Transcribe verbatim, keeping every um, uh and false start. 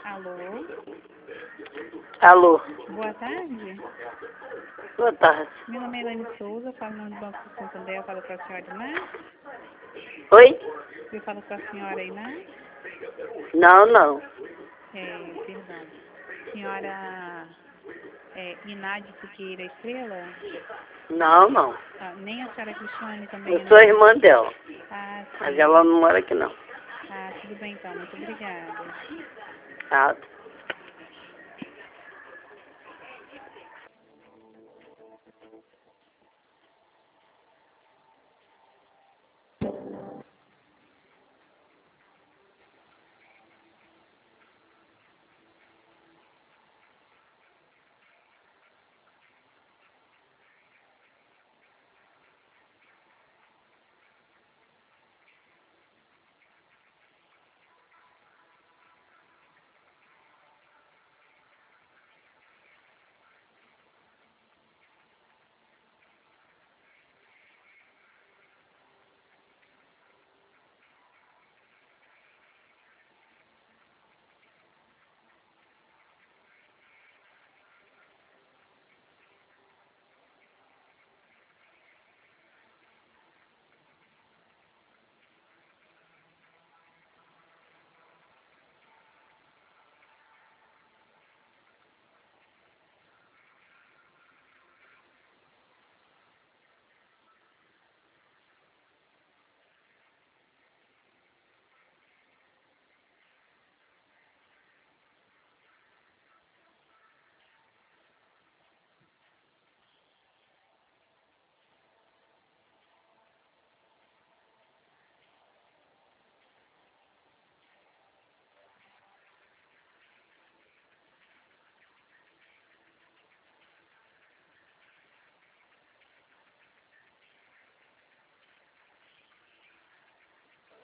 Alô? Alô? Boa tarde. Boa tarde. Meu nome é Elaine Souza, falo no nome do Banco do Santander, eu falo com a senhora Iná. Oi? Eu falo com a senhora Iná. Não, não. É, perdão. Senhora é, Iná de Siqueira Estrela? Não, não. Ah, nem a senhora Cristiane também, Eu não? sou irmã dela. Ah, Mas sim. ela não mora aqui, não. Ah, tudo bem então, muito obrigada. Tá?